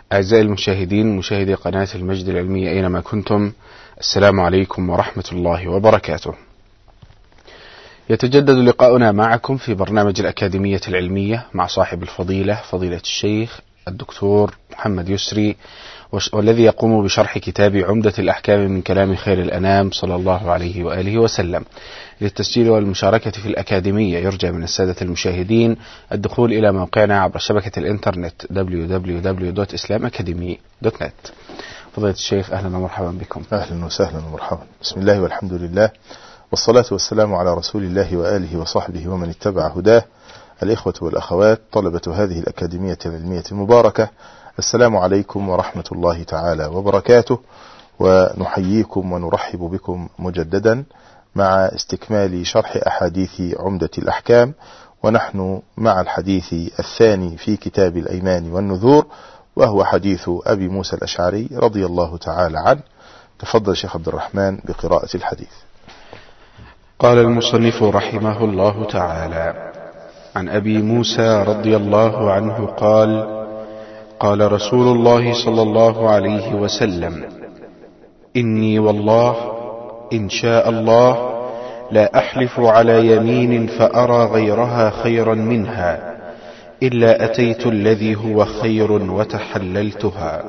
أعزائي المشاهدين، مشاهدي قناة المجد العلمية أينما كنتم، السلام عليكم ورحمة الله وبركاته. يتجدد لقاؤنا معكم في برنامج الأكاديمية العلمية مع صاحب الفضيلة فضيلة الشيخ الدكتور محمد يسري، والذي يقوم بشرح كتاب عمدة الأحكام من كلام خير الأنام صلى الله عليه وآله وسلم. للتسجيل والمشاركة في الأكاديمية يرجى من السادة المشاهدين الدخول إلى موقعنا عبر شبكة الإنترنت www.islamacademy.net. فضيلة الشيخ، أهلا ومرحبا بكم. أهلا وسهلا ومرحبا. بسم الله والحمد لله، والصلاة والسلام على رسول الله وآله وصحبه ومن اتبع هداه. الإخوة والأخوات، طلبة هذه الأكاديمية العلمية المباركة، السلام عليكم ورحمة الله تعالى وبركاته، ونحييكم ونرحب بكم مجددا مع استكمال شرح أحاديث عمدة الأحكام، ونحن مع الحديث الثاني في كتاب الأيمان والنذور، وهو حديث أبي موسى الأشعري رضي الله تعالى عنه. تفضل شيخ عبد الرحمن بقراءة الحديث. قال المصنف رحمه الله تعالى: عن أبي موسى رضي الله عنه قال: قال رسول الله صلى الله عليه وسلم: إني والله إن شاء الله لا أحلف على يمين فأرى غيرها خيرا منها إلا أتيت الذي هو خير وتحللتها.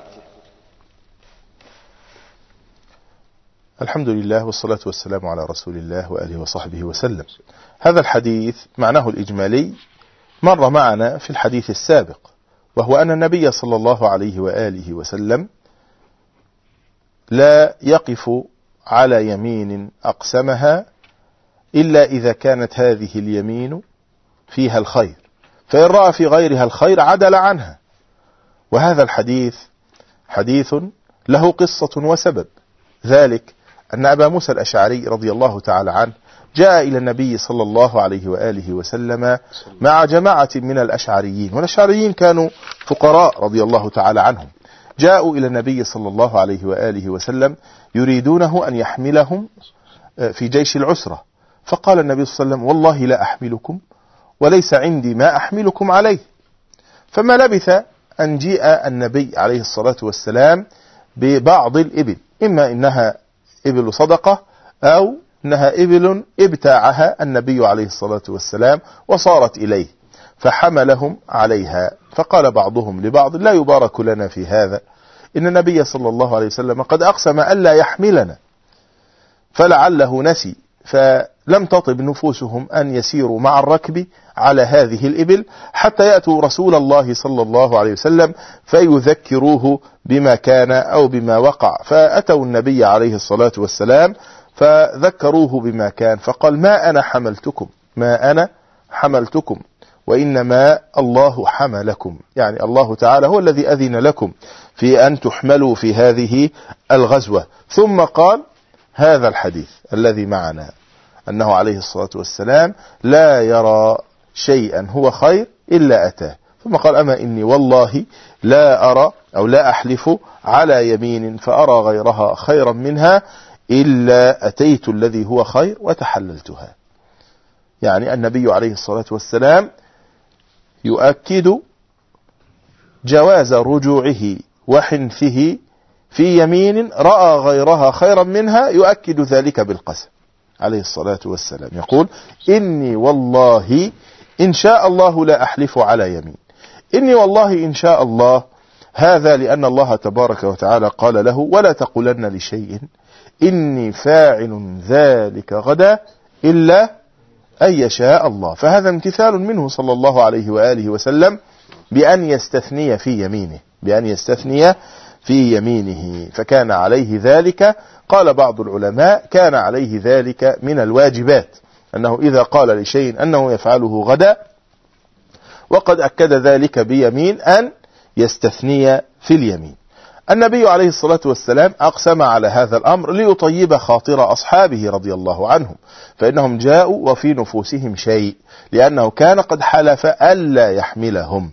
الحمد لله، والصلاة والسلام على رسول الله وآله وصحبه وسلم. هذا الحديث معناه الإجمالي مر معنا في الحديث السابق، وهو أن النبي صلى الله عليه وآله وسلم لا يقف على يمين أقسمها إلا إذا كانت هذه اليمين فيها الخير، فإن رأى في غيرها الخير عدل عنها. وهذا الحديث حديث له قصة وسبب، ذلك أن أبا موسى الأشعري رضي الله تعالى عنه جاء إلى النبي صلى الله عليه وآله وسلم مع جماعة من الأشعريين، والأشعريين كانوا فقراء رضي الله تعالى عنهم. جاءوا إلى النبي صلى الله عليه وآله وسلم يريدونه أن يحملهم في جيش العسرة، فقال النبي صلى الله عليه وسلم: والله لا أحملكم وليس عندي ما أحملكم عليه. فما لبث أن جيء النبي عليه الصلاة والسلام ببعض الإبل، إما إنها إبل صدقة أو إنها إبل ابتاعها النبي عليه الصلاة والسلام وصارت إليه، فحملهم عليها. فقال بعضهم لبعض: لا يبارك لنا في هذا، إن النبي صلى الله عليه وسلم قد أقسم ألا يحملنا، فلعله نسي، فلم تطب نفوسهم أن يسيروا مع الركب على هذه الإبل حتى يأتوا رسول الله صلى الله عليه وسلم فيذكروه بما كان أو بما وقع. فأتوا النبي عليه الصلاة والسلام فذكروه بما كان، فقال: ما أنا حملتكم وإنما الله حملكم، يعني الله تعالى هو الذي أذن لكم في أن تحملوا في هذه الغزوة. ثم قال هذا الحديث الذي معنا، أنه عليه الصلاة والسلام لا يرى شيئا هو خير إلا أتاه. ثم قال: أما إني والله لا أرى أو لا أحلف على يمين فأرى غيرها خيرا منها إلا أتيت الذي هو خير وتحللتها. يعني النبي عليه الصلاة والسلام يؤكد جواز رجوعه وحنثه في يمين رأى غيرها خيرا منها، يؤكد ذلك بالقسم عليه الصلاة والسلام. يقول: إني والله إن شاء الله لا أحلف على يمين. إني والله إن شاء الله، هذا لأن الله تبارك وتعالى قال له: ولا تقولن لشيء إني فاعل ذلك غدا إلا أن يشاء الله. فهذا امتثال منه صلى الله عليه وآله وسلم بأن يستثني في يمينه، فكان عليه ذلك. قال بعض العلماء: كان عليه ذلك من الواجبات، أنه إذا قال لشيء أنه يفعله غدا، وقد أكد ذلك بيمين أن يستثني في اليمين. النبي عليه الصلاة والسلام أقسم على هذا الأمر ليطيب خاطر أصحابه رضي الله عنهم، فإنهم جاءوا وفي نفوسهم شيء، لأنه كان قد حلف ألا يحملهم.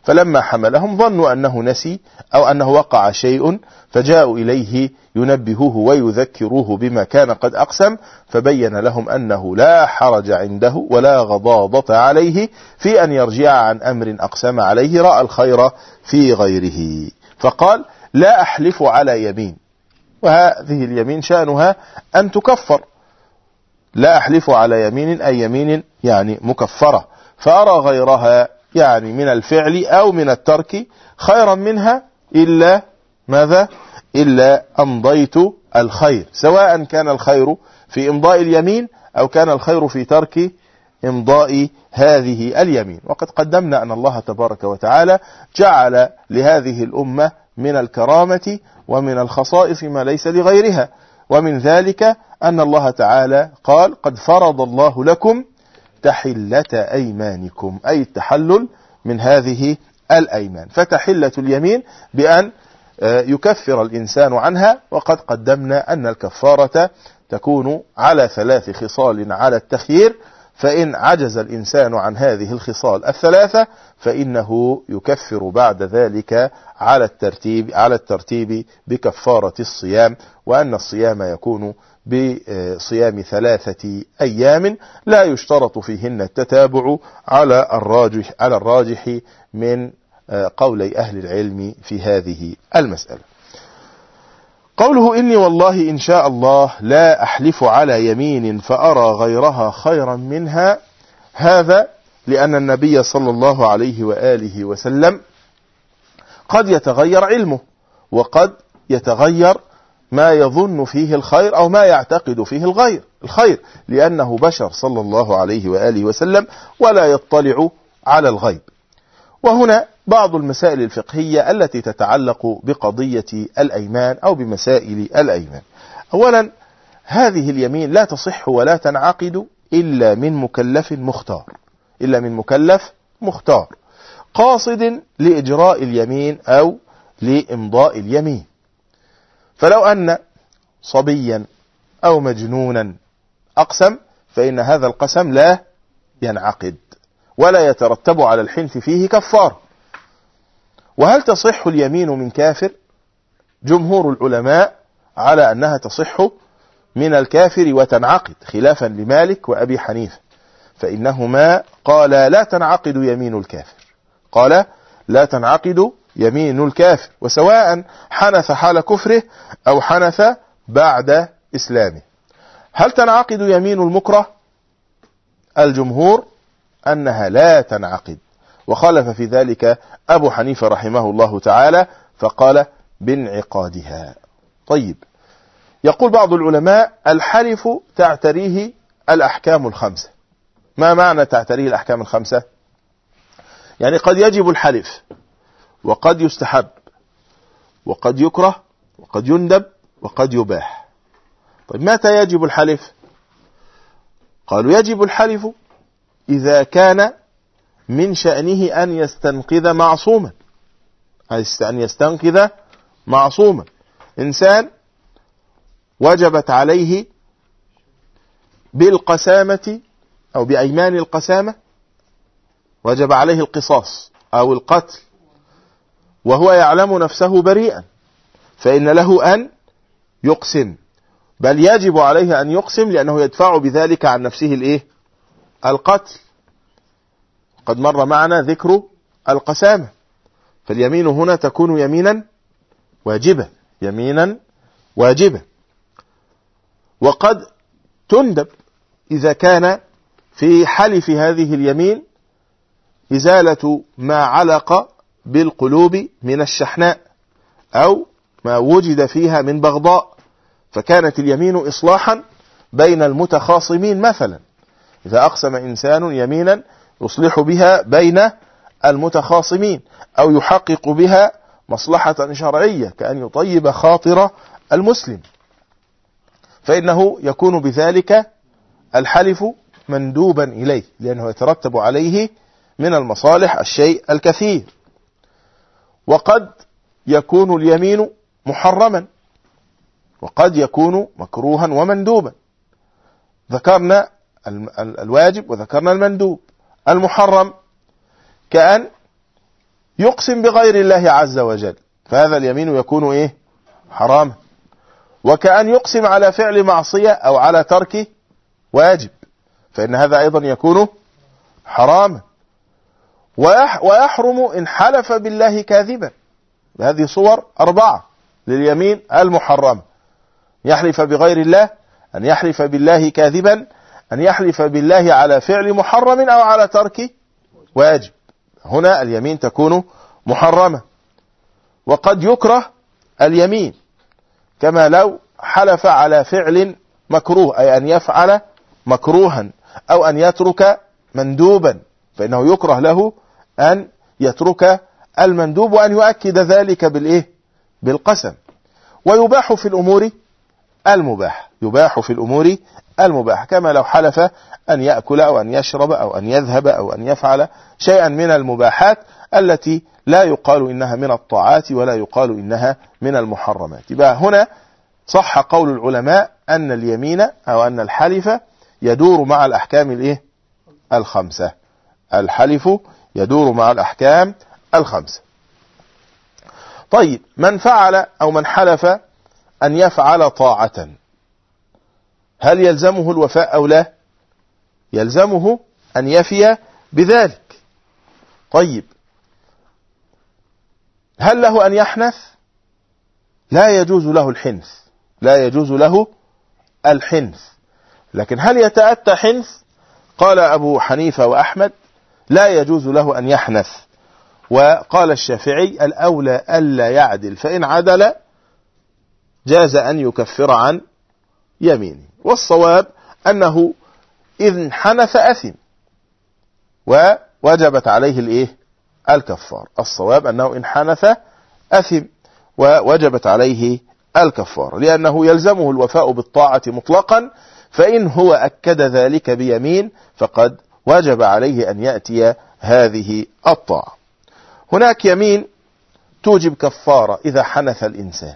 فلما حملهم ظنوا أنه نسي أو أنه وقع شيء، فجاءوا إليه ينبهوه ويذكروه بما كان قد أقسم، فبين لهم أنه لا حرج عنده ولا غضاضة عليه في أن يرجع عن أمر أقسم عليه، رأى الخير في غيره، فقال: لا أحلف على يمين، وهذه اليمين شأنها أن تكفر. لا أحلف على يمين أي يمين يعني مكفرة، فأرى غيرها يعني من الفعل أو من الترك خيرا منها إلا ماذا؟ إلا أمضيت الخير، سواء كان الخير في إمضاء اليمين أو كان الخير في ترك إمضاء هذه اليمين. وقد قدمنا أن الله تبارك وتعالى جعل لهذه الأمة من الكرامة ومن الخصائص ما ليس لغيرها، ومن ذلك أن الله تعالى قال: قد فرض الله لكم تحلة أيمانكم، أي التحلل من هذه الأيمان، فتحلة اليمين بأن يكفر الإنسان عنها. وقد قدمنا أن الكفارة تكون على 3 خصال على التخيير، فإن عجز الإنسان عن هذه الخصال 3 فإنه يكفر بعد ذلك على الترتيب بكفارة الصيام، وأن الصيام يكون بصيام 3 أيام لا يشترط فيهن التتابع على الراجح من قولي أهل العلم في هذه المسألة. قوله: إني والله إن شاء الله لا أحلف على يمين فأرى غيرها خيرا منها، هذا لأن النبي صلى الله عليه وآله وسلم قد يتغير علمه، وقد يتغير ما يظن فيه الخير أو ما يعتقد فيه الخير، لأنه بشر صلى الله عليه وآله وسلم ولا يطلع على الغيب. وهنا بعض المسائل الفقهية التي تتعلق بقضية الأيمان أو بمسائل الأيمان. أولا، هذه اليمين لا تصح ولا تنعقد إلا من مكلف مختار قاصد لإجراء اليمين أو لإمضاء اليمين. فلو أن صبيا أو مجنونا أقسم فإن هذا القسم لا ينعقد ولا يترتب على الحنث فيه كفار. وهل تصح اليمين من كافر؟ جمهور العلماء على أنها تصح من الكافر وتنعقد، خلافا لمالك وأبي حنيفة، فإنهما قال لا تنعقد يمين الكافر، قال لا تنعقد يمين الكافر، وسواء حنث حال كفره أو حنث بعد إسلامه. هل تنعقد يمين المكره؟ الجمهور أنها لا تنعقد، وخالف في ذلك أبو حنيفة رحمه الله تعالى فقال بانعقادها. طيب، يقول بعض العلماء: الحلف تعتريه الأحكام الخمسة. ما معنى تعتريه الأحكام الخمسة؟ يعني قد يجب الحلف، وقد يستحب، وقد يكره، وقد يندب، وقد يباح. طيب، متى يجب الحلف؟ قالوا: يجب الحلف إذا كان من شأنه أن يستنقذ معصوما، إنسان وجبت عليه بالقسامة أو بأيمان القسامة، وجب عليه القصاص أو القتل وهو يعلم نفسه بريئا، فإن له أن يقسم، بل يجب عليه أن يقسم لأنه يدفع بذلك عن نفسه القتل. قد مر معنا ذكر القسامة، فاليمين هنا تكون يمينا واجبة، وقد تندب إذا كان في حلف هذه اليمين إزالة ما علق بالقلوب من الشحناء أو ما وجد فيها من بغضاء، فكانت اليمين إصلاحا بين المتخاصمين. مثلا إذا أقسم إنسان يمينا يصلح بها بين المتخاصمين أو يحقق بها مصلحة شرعية كأن يطيب خاطر المسلم، فإنه يكون بذلك الحلف مندوبا إليه، لأنه يترتب عليه من المصالح الشيء الكثير. وقد يكون اليمين محرما، وقد يكون مكروها ومندوبا. ذكرنا الواجب وذكرنا المندوب. المحرم كأن يقسم بغير الله عز وجل، فهذا اليمين يكون إيه؟ حراما. وكأن يقسم على فعل معصية أو على ترك واجب، فإن هذا أيضا يكون حراما. ويحرم إن حلف بالله كاذبا. هذه صور 4 لليمين المحرمة: يحلف بغير الله، أن يحلف بالله كاذبا، أن يحلف بالله على فعل محرم أو على ترك واجب. هنا اليمين تكون محرمة. وقد يكره اليمين، كما لو حلف على فعل مكروه، أي أن يفعل مكروها أو أن يترك مندوبا، فإنه يكره له أن يترك المندوب وأن يؤكد ذلك بالقسم. ويباح في الأمور المباح، يباح في الأمور المباح، كما لو حلف أن يأكل أو أن يشرب أو أن يذهب أو أن يفعل شيئا من المباحات التي لا يقال إنها من الطاعات ولا يقال إنها من المحرمات. يبقى هنا صح قول العلماء أن اليمين أو أن الحلف يدور مع الأحكام الخمسة. الحلف يدور مع الأحكام الخمسة. طيب، من فعل أو من حلف أن يفعل طاعة، هل يلزمه الوفاء أو لا؟ يلزمه أن يفي بذلك. طيب، هل له أن يحنث؟ لا يجوز له الحنث، لا يجوز له الحنث. لكن هل يتأتى حنث؟ قال أبو حنيفة وأحمد لا يجوز له أن يحنث. وقال الشافعي الأولى ألا يعدل، فإن عدل جاز أن يكفر عن يمينه. والصواب أنه إذ حنث أثم ووجبت عليه الكفار. الصواب أنه إن حنث أثم ووجبت عليه الكفار، لأنه يلزمه الوفاء بالطاعة مطلقا، فإن هو أكد ذلك بيمين فقد وجب عليه أن يأتي هذه الطاعة. هناك يمين توجب كفارة إذا حنث الإنسان.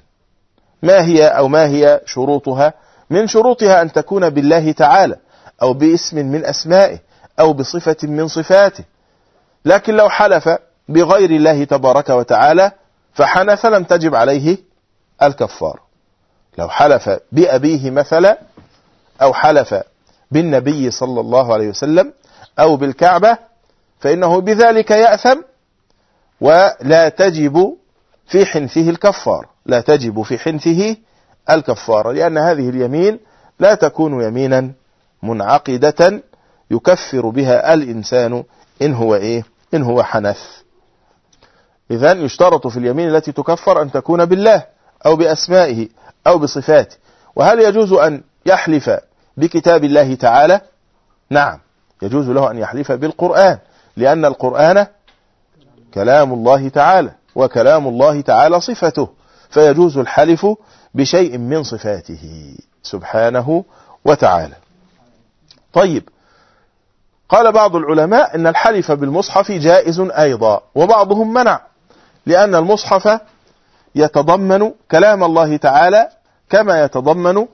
ما هي شروطها؟ من شروطها أن تكون بالله تعالى أو باسم من أسمائه أو بصفة من صفاته. لكن لو حلف بغير الله تبارك وتعالى فحنث لم تجب عليه الكفار. لو حلف بأبيه مثلا، أو حلف بالنبي صلى الله عليه وسلم، أو بالكعبة، فإنه بذلك يأثم ولا تجب في حنثه الكفار، لا تجب في حنثه الكفارة، لأن هذه اليمين لا تكون يمينا منعقدة يكفر بها الإنسان إن هو حنث. إذن يشترط في اليمين التي تكفر أن تكون بالله أو بأسمائه أو بصفاته. وهل يجوز أن يحلف بكتاب الله تعالى؟ نعم، يجوز له أن يحلف بالقرآن، لأن القرآن كلام الله تعالى، وكلام الله تعالى صفته، فيجوز الحلف بشيء من صفاته سبحانه وتعالى. طيب، قال بعض العلماء إن الحلف بالمصحف جائز أيضا، وبعضهم منع، لأن المصحف يتضمن كلام الله تعالى كما يتضمن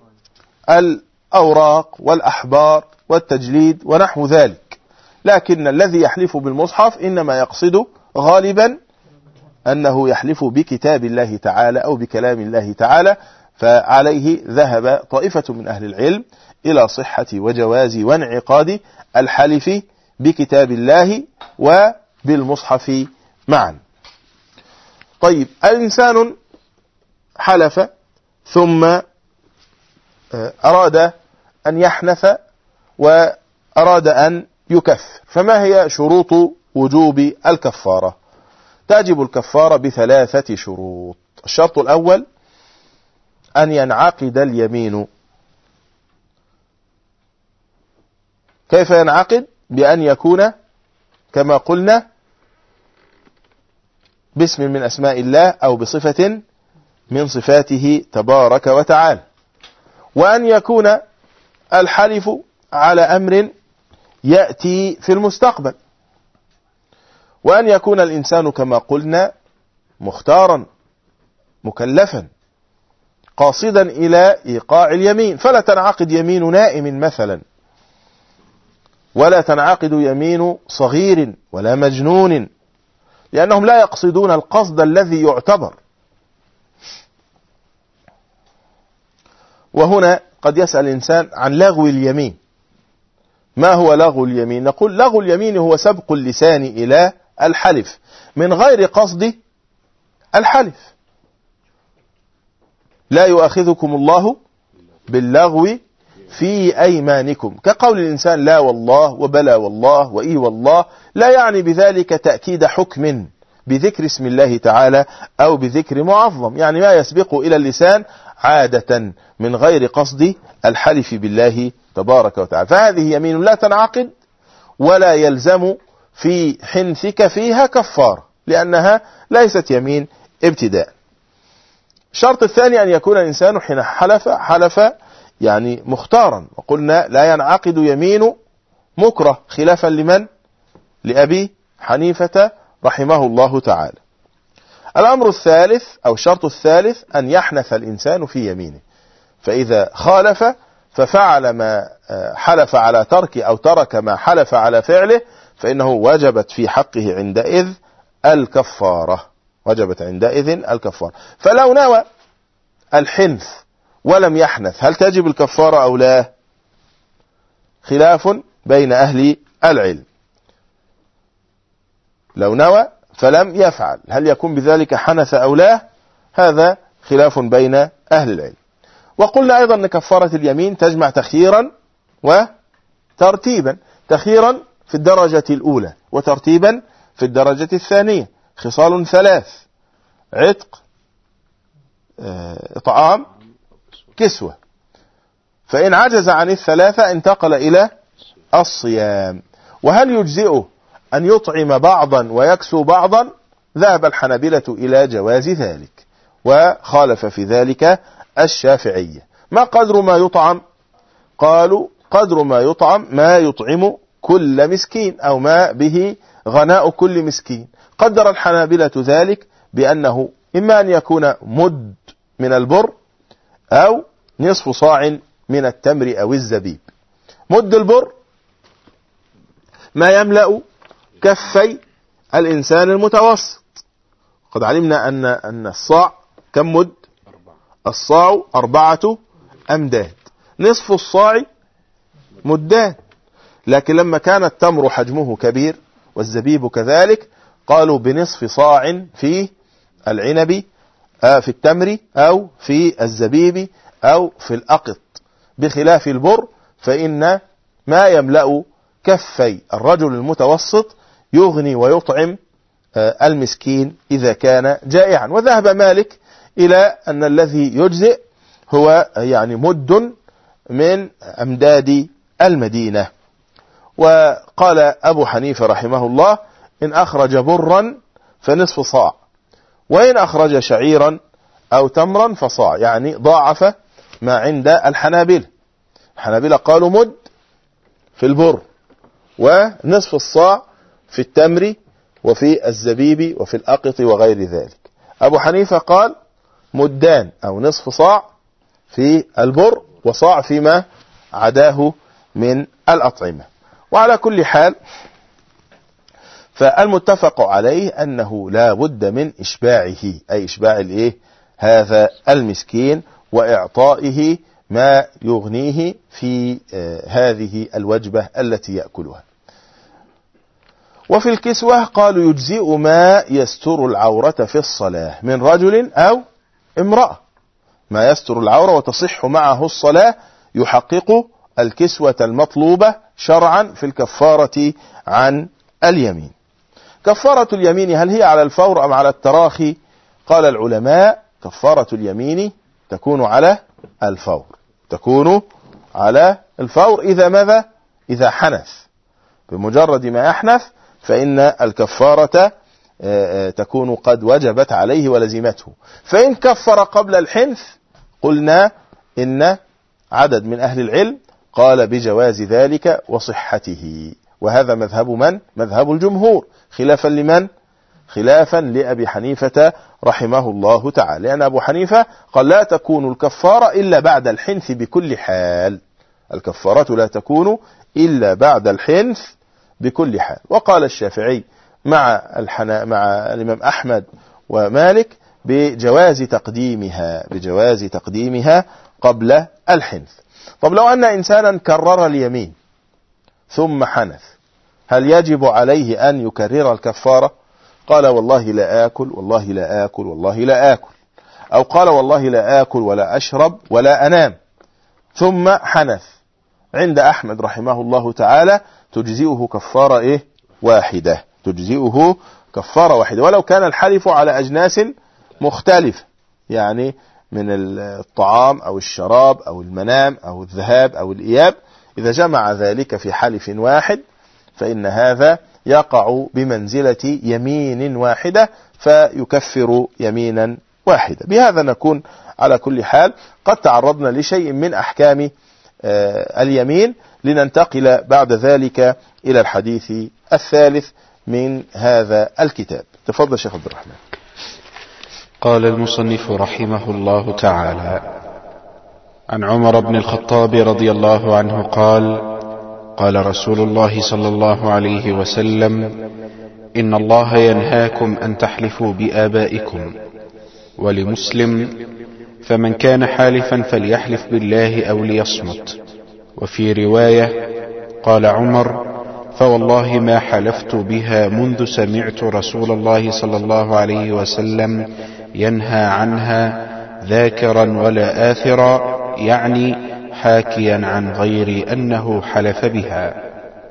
الأوراق والأحبار والتجليد ونحو ذلك. لكن الذي يحلف بالمصحف إنما يقصد غالبا أنه يحلف بكتاب الله تعالى أو بكلام الله تعالى، فعليه ذهب طائفة من أهل العلم إلى صحة وجواز وانعقاد الحلف بكتاب الله وبالمصحف معا. طيب، الإنسان حلف ثم أراد أن يحنث وأراد أن يكفر، فما هي شروط وجوب الكفارة؟ تجب الكفارة ب3 شروط. الشرط الأول أن ينعقد اليمين. كيف ينعقد؟ بأن يكون كما قلنا باسم من أسماء الله أو بصفة من صفاته تبارك وتعالى، وأن يكون الحلف على أمر يأتي في المستقبل، وأن يكون الإنسان كما قلنا مختارا مكلفا قاصدا إلى إيقاع اليمين، فلا تنعقد يمين نائم مثلا، ولا تنعقد يمين صغير ولا مجنون، لأنهم لا يقصدون القصد الذي يعتبر. وهنا قد يسأل الإنسان عن لغو اليمين. ما هو لغو اليمين؟ نقول لغو اليمين هو سبق اللسان إلى الحلف من غير قصد الحلف. لا يؤاخذكم الله باللغو في أيمانكم، كقول الإنسان لا والله وبلا والله وإي والله، لا يعني بذلك تأكيد حكم بذكر اسم الله تعالى أو بذكر معظم، يعني ما يسبق إلى اللسان عادة من غير قصد الحلف بالله تبارك وتعالى. فهذه يمين لا تنعقد ولا يلزم في حنثك فيها كفارة، لأنها ليست يمين ابتداء. الشرط الثاني أن يكون الإنسان حين حلف يعني مختارا، وقلنا لا ينعقد يمين مكره خلافا لمن؟ لأبي حنيفة رحمه الله تعالى. الأمر الثالث أو الشرط الثالث أن يحنث الإنسان في يمينه، فإذا خالف ففعل ما حلف على ترك أو ترك ما حلف على فعله فإنه وجبت في حقه عندئذ الكفارة، وجبت عندئذ الكفارة. فلو نوى الحنث ولم يحنث هل تجب الكفارة أو لا؟ خلاف بين أهل العلم. لو نوى فلم يفعل هل يكون بذلك حنث أو لا؟ هذا خلاف بين أهل العلم. وقلنا أيضا أن كفارة اليمين تجمع تخييرا وترتيبا، تخييرا في الدرجة الأولى وترتيبا في الدرجة الثانية، خصال ثلاث: عتق، إطعام، كسوة. فإن عجز عن الثلاثة انتقل إلى الصيام. وهل يجزئه أن يطعم بعضا ويكسو بعضا؟ ذهب الحنابلة إلى جواز ذلك، وخالف في ذلك الشافعية. ما قدر ما يطعم؟ قالوا قدر ما يطعم ما يطعم كل مسكين أو ما به غناء كل مسكين. قدر الحنابلة ذلك بأنه إما أن يكون مد من البر أو نصف صاع من التمر أو الزبيب. مد البر ما يملأ كفي الإنسان المتوسط. قد علمنا أن الصاع كم مد؟ الصاع 4 أمداد، نصف الصاع مدان. لكن لما كان التمر حجمه كبير والزبيب كذلك قالوا بنصف صاع في العنب، في التمر أو في الزبيب أو في الأقط، بخلاف البر فإن ما يملأ كفي الرجل المتوسط يغني ويطعم المسكين إذا كان جائعا. وذهب مالك إلى أن الذي يجزئ هو يعني مد من أمداد المدينة. وقال أبو حنيفة رحمه الله إن أخرج برا فنصف صاع، وإن أخرج شعيرا أو تمرا فصاع، يعني ضاعف ما عند الحنابلة. الحنابلة قالوا مد في البر ونصف الصاع في التمر وفي الزبيب وفي الأقط وغير ذلك. أبو حنيفة قال مدان أو نصف صاع في البر وصاع فيما عداه من الأطعمة. وعلى كل حال فالمتفق عليه أنه لا بد من إشباعه، أي إشباع هذا المسكين وإعطائه ما يغنيه في هذه الوجبة التي يأكلها. وفي الكسوة قالوا يجزئ ما يستر العورة في الصلاة من رجل أو امرأة، ما يستر العورة وتصح معه الصلاة يحقق الكسوة المطلوبة شرعا في الكفارة عن اليمين. كفارة اليمين هل هي على الفور أم على التراخي؟ قال العلماء كفارة اليمين تكون على الفور، تكون على الفور. إذا ماذا؟ إذا حنث، بمجرد ما يحنث فإن الكفارة تكون قد وجبت عليه ولزمته. فإن كفر قبل الحنث قلنا إن عدد من أهل العلم قال بجواز ذلك وصحته، وهذا مذهب من؟ مذهب الجمهور، خلافا لمن؟ خلافا لأبي حنيفة رحمه الله تعالى، لأن أبو حنيفة قال لا تكون الكفارة إلا بعد الحنث بكل حال، الكفارة لا تكون إلا بعد الحنث بكل حال. وقال الشافعي مع الإمام أحمد ومالك بجواز تقديمها قبل الحنث. طب لو أن إنسانا كرر اليمين ثم حنث، هل يجب عليه أن يكرر الكفارة؟ قال والله لا آكل والله لا آكل والله لا آكل، أو قال والله لا آكل ولا أشرب ولا أنام، ثم حنث، عند أحمد رحمه الله تعالى تجزئه كفارة واحدة، ولو كان الحلف على أجناس مختلفة، يعني من الطعام أو الشراب أو المنام أو الذهاب أو الإياب، إذا جمع ذلك في حلف واحد فإن هذا يقع بمنزلة يمين واحدة فيكفر يمينا واحدة. بهذا نكون على كل حال قد تعرضنا لشيء من أحكام اليمين، لننتقل بعد ذلك إلى الحديث الثالث من هذا الكتاب. تفضل شيخ عبد الرحمن. قال المصنف رحمه الله تعالى: عن عمر بن الخطاب رضي الله عنه قال: قال رسول الله صلى الله عليه وسلم: إن الله ينهاكم أن تحلفوا بآبائكم. ولمسلم: فمن كان حالفا فليحلف بالله أو ليصمت. وفي رواية قال عمر: فوالله ما حلفت بها منذ سمعت رسول الله صلى الله عليه وسلم ينهى عنها، ذاكرا ولا آثرا، يعني حاكيا عن غير أنه حلف بها.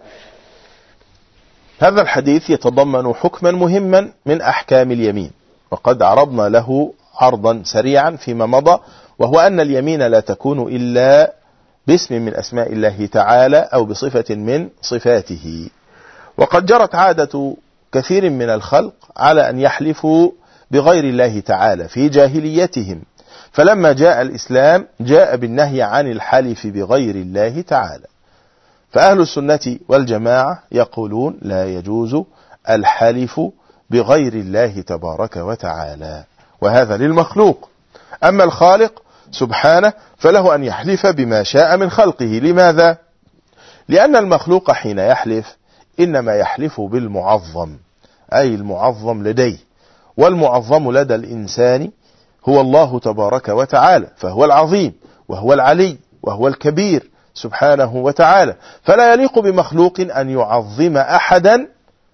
هذا الحديث يتضمن حكما مهما من أحكام اليمين، وقد عرضنا له عرضا سريعا فيما مضى، وهو أن اليمين لا تكون إلا باسم من أسماء الله تعالى أو بصفة من صفاته. وقد جرت عادة كثير من الخلق على أن يحلفوا بغير الله تعالى في جاهليتهم، فلما جاء الإسلام جاء بالنهي عن الحلف بغير الله تعالى. فأهل السنة والجماعة يقولون لا يجوز الحلف بغير الله تبارك وتعالى، وهذا للمخلوق. أما الخالق سبحانه فله أن يحلف بما شاء من خلقه. لماذا؟ لأن المخلوق حين يحلف إنما يحلف بالمعظم، أي المعظم لديه، والمعظم لدى الإنسان هو الله تبارك وتعالى، فهو العظيم وهو العلي وهو الكبير سبحانه وتعالى، فلا يليق بمخلوق أن يعظم أحدا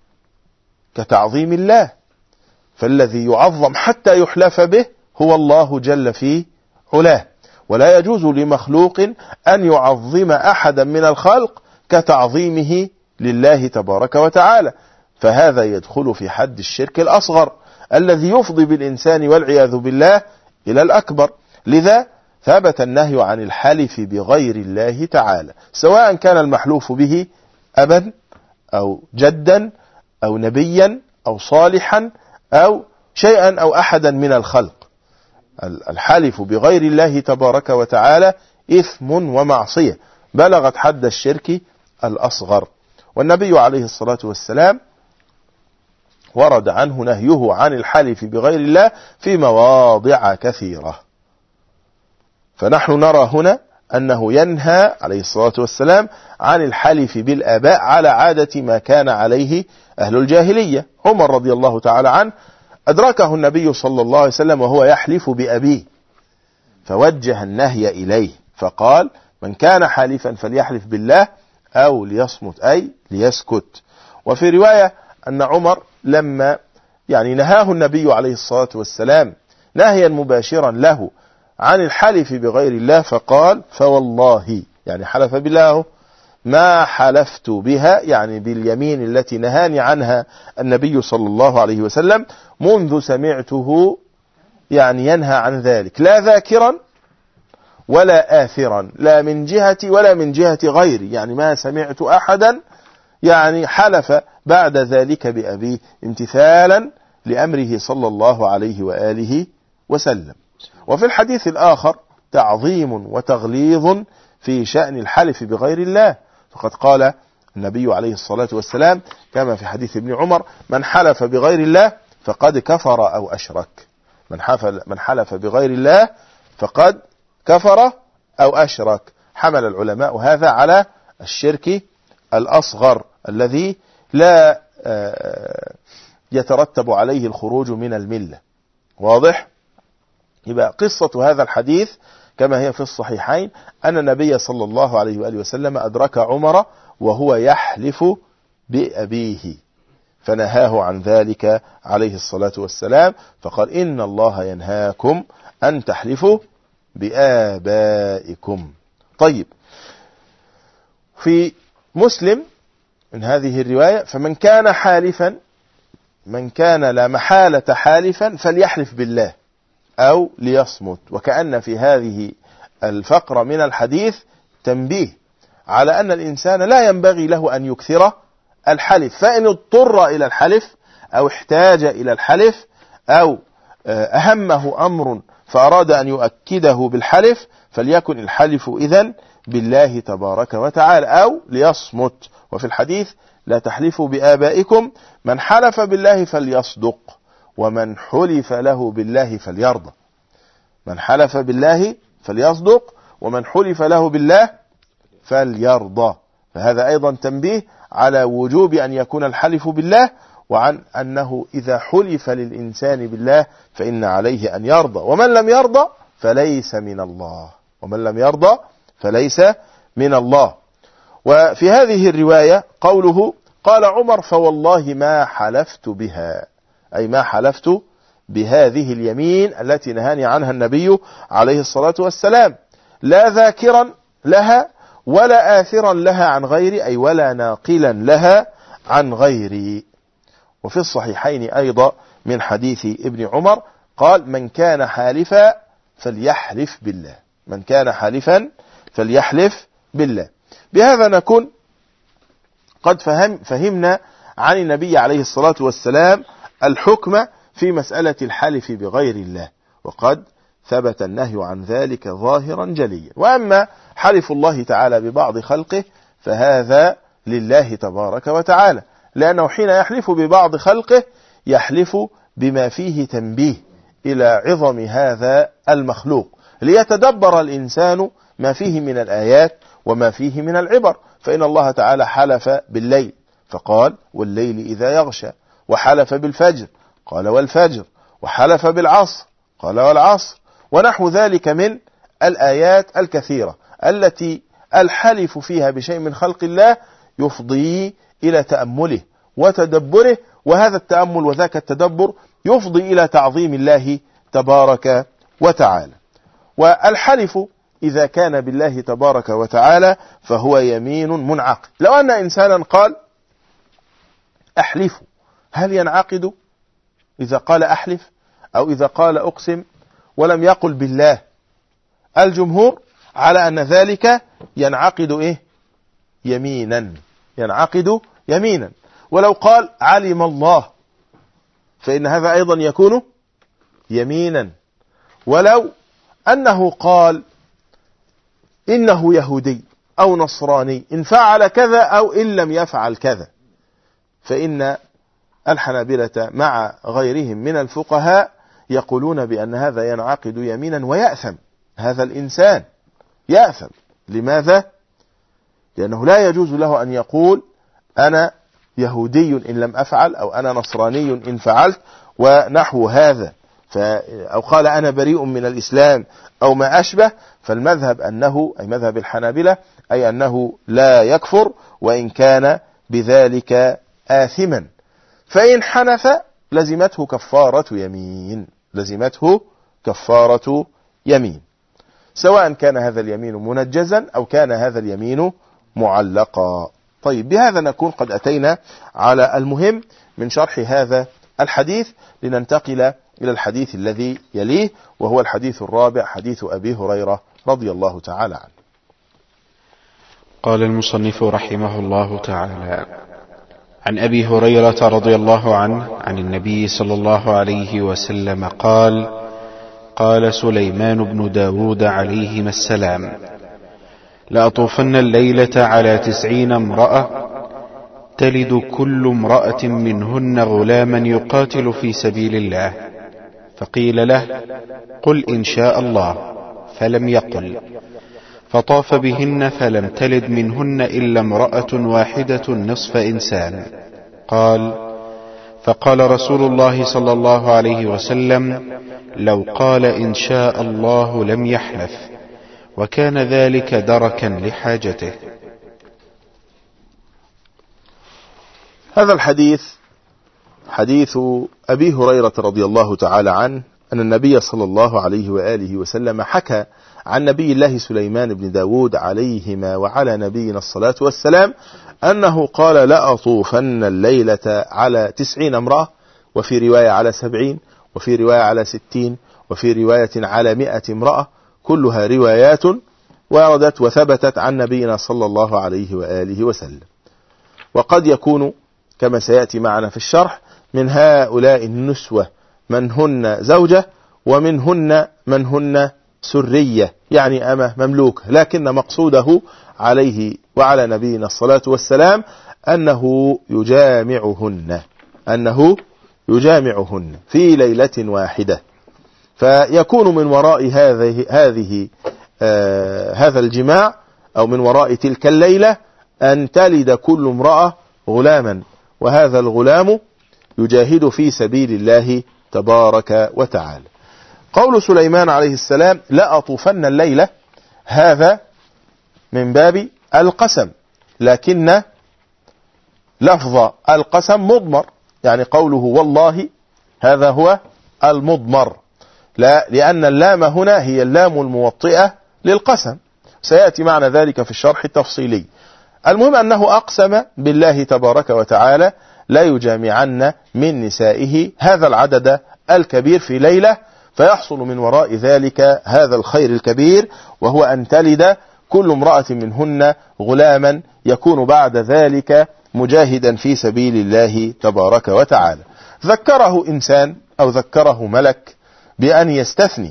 كتعظيم الله، فالذي يعظم حتى يحلف به هو الله جل في علاه، ولا يجوز لمخلوق أن يعظم أحدا من الخلق كتعظيمه لله تبارك وتعالى، فهذا يدخل في حد الشرك الأصغر الذي يفضي بالإنسان والعياذ بالله إلى الأكبر. لذا ثبت النهي عن الحلف بغير الله تعالى، سواء كان المحلوف به أبا أو جدا أو نبيا أو صالحا أو شيئا أو أحدا من الخلق. الحلف بغير الله تبارك وتعالى إثم ومعصية بلغت حد الشرك الأصغر، والنبي عليه الصلاة والسلام ورد عنه نهيه عن الحلف بغير الله في مواضع كثيرة. فنحن نرى هنا أنه ينهى عليه الصلاة والسلام عن الحلف بالآباء على عادة ما كان عليه أهل الجاهلية. عمر رضي الله تعالى عنه أدركه النبي صلى الله عليه وسلم وهو يحلف بأبيه، فوجه النهي إليه فقال: من كان حالفا فليحلف بالله أو ليصمت، أي ليسكت. وفي رواية أن عمر لما نهاه النبي عليه الصلاة والسلام نهيا مباشرا له عن الحلف بغير الله، فقال: فوالله، حلف بالله، ما حلفت بها، باليمين التي نهاني عنها النبي صلى الله عليه وسلم، منذ سمعته ينهى عن ذلك، لا ذاكرا ولا آثرا، لا من جهتي ولا من جهة غيري، ما سمعت أحدا حلف بعد ذلك بأبيه امتثالا لأمره صلى الله عليه وآله وسلم. وفي الحديث الآخر تعظيم وتغليظ في شأن الحلف بغير الله، فقد قال النبي عليه الصلاة والسلام كما في حديث ابن عمر: من حلف بغير الله فقد كفر أو أشرك. من حلف بغير الله فقد كفر أو أشرك. حمل العلماء هذا على الشرك الأصغر الذي لا يترتب عليه الخروج من الملة. واضح؟ يبقى قصة هذا الحديث كما هي في الصحيحين أن النبي صلى الله عليه وآله وسلم أدرك عمر وهو يحلف بأبيه فنهاه عن ذلك عليه الصلاة والسلام، فقال إن الله ينهاكم أن تحلفوا بآبائكم. طيب، في مسلم من هذه الرواية فمن كان حالفا، من كان لا محالة حالفا فليحلف بالله أو ليصمت. وكأن في هذه الفقرة من الحديث تنبيه على أن الإنسان لا ينبغي له أن يكثر الحلف، فإن اضطر إلى الحلف أو احتاج إلى الحلف أو أهمه أمر فأراد أن يؤكده بالحلف فليكن الحلف إذن بالله تبارك وتعالى أو ليصمت. وفي الحديث لا تحلفوا بآبائكم، من حلف بالله فليصدق ومن حلف له بالله فليرضى. من حلف بالله فليصدق ومن حلف له بالله فليرضى. فهذا أيضا تنبيه على وجوب أن يكون الحلف بالله، وعن أنه إذا حلف للإنسان بالله فإن عليه أن يرضى، ومن لم يرضى فليس من الله، ومن لم يرضى فليس من الله. وفي هذه الرواية قوله قال عمر فوالله ما حلفت بها، أي ما حلفت بهذه اليمين التي نهاني عنها النبي عليه الصلاة والسلام، لا ذاكرا لها ولا آثرا لها عن غيري، أي ولا ناقلا لها عن غيري. وفي الصحيحين أيضا من حديث ابن عمر قال من كان حالفا فليحلف بالله، من كان حالفا فليحلف بالله. بهذا نكون قد فهمنا عن النبي عليه الصلاة والسلام الحكم في مسألة الحلف بغير الله، وقد ثبت النهي عن ذلك ظاهرا جليا. وأما حلف الله تعالى ببعض خلقه فهذا لله تبارك وتعالى، لأنه حين يحلف ببعض خلقه يحلف بما فيه تنبيه إلى عظم هذا المخلوق، ليتدبر الإنسان ما فيه من الآيات وما فيه من العبر. فإن الله تعالى حلف بالليل فقال والليل إذا يغشى، وحلف بالفجر قال والفجر، وحلف بالعصر قال والعصر، ونحو ذلك من الآيات الكثيرة التي الحلف فيها بشيء من خلق الله يفضي إلى تأمله وتدبره، وهذا التأمل وذاك التدبر يفضي إلى تعظيم الله تبارك وتعالى. والحلف إذا كان بالله تبارك وتعالى فهو يمين منعقد. لو أن إنسانا قال أحلف، هل ينعقد إذا قال أحلف أو إذا قال أقسم ولم يقل بالله؟ الجمهور على أن ذلك ينعقد يمينا، ينعقد يمينا. ولو قال علم الله فإن هذا أيضا يكون يمينا. ولو أنه قال إنه يهودي أو نصراني إن فعل كذا أو إن لم يفعل كذا، فإن الحنابلة مع غيرهم من الفقهاء يقولون بأن هذا ينعقد يمينا ويأثم، هذا الإنسان يأثم. لماذا؟ لأنه لا يجوز له أن يقول أنا يهودي إن لم أفعل، أو أنا نصراني إن فعلت ونحو هذا، أو قال أنا بريء من الإسلام أو ما أشبه. فالمذهب أنه، أي مذهب الحنابلة، أي أنه لا يكفر وإن كان بذلك آثما. فإن حنث لزمته كفارة يمين، لزمته كفارة يمين، سواء كان هذا اليمين منجزا أو كان هذا اليمين معلقا. طيب، بهذا نكون قد أتينا على المهم من شرح هذا الحديث، لننتقل إلى الحديث الذي يليه، وهو الحديث الرابع، حديث أبي هريرة رضي الله تعالى عنه. قال المصنف رحمه الله تعالى: عن أبي هريرة رضي الله عنه عن النبي صلى الله عليه وسلم قال: قال سليمان بن داود عليهما السلام: لأطوفن الليلة على 90 امرأة تلد كل امرأة منهن غلاما يقاتل في سبيل الله، فقيل له: قل إن شاء الله، فلم يقل، فطاف بهن فلم تلد منهن إلا امرأة واحدة نصف إنسان، قال: فقال رسول الله صلى الله عليه وسلم: لو قال إن شاء الله لم يحنث، وكان ذلك دركا لحاجته. هذا الحديث حديث أبي هريرة رضي الله تعالى عنه أن النبي صلى الله عليه وآله وسلم حكى عن نبي الله سليمان بن داود عليهما وعلى نبينا الصلاة والسلام أنه قال: لأطوفن الليلة على 90 امرأة، وفي رواية على 70، وفي رواية على 60، وفي رواية على 100 امرأة، كلها روايات وردت وثبتت عن نبينا صلى الله عليه وآله وسلم. وقد يكون كما سيأتي معنا في الشرح من هؤلاء النسوة من هن زوجة، ومنهن من هن سرية، يعني أمة مملوكة، لكن مقصوده عليه وعلى نبينا الصلاة والسلام أنه يجامعهن في ليلة واحدة، فيكون من وراء هذا الجماع أو من وراء تلك الليلة أن تلد كل امرأة غلاما، وهذا الغلام يجاهد في سبيل الله تبارك وتعالى. قول سليمان عليه السلام: لأطوفن الليلة، هذا من باب القسم، لكن لفظ القسم مضمر، يعني قوله والله هذا هو المضمر، لا، لأن اللام هنا هي اللام الموطئة للقسم، سيأتي معنا ذلك في الشرح التفصيلي. المهم أنه أقسم بالله تبارك وتعالى لا يجامعن من نسائه هذا العدد الكبير في ليلة، فيحصل من وراء ذلك هذا الخير الكبير، وهو أن تلد كل امرأة منهن غلاما يكون بعد ذلك مجاهدا في سبيل الله تبارك وتعالى. ذكره إنسان أو ذكره ملك بأن يستثني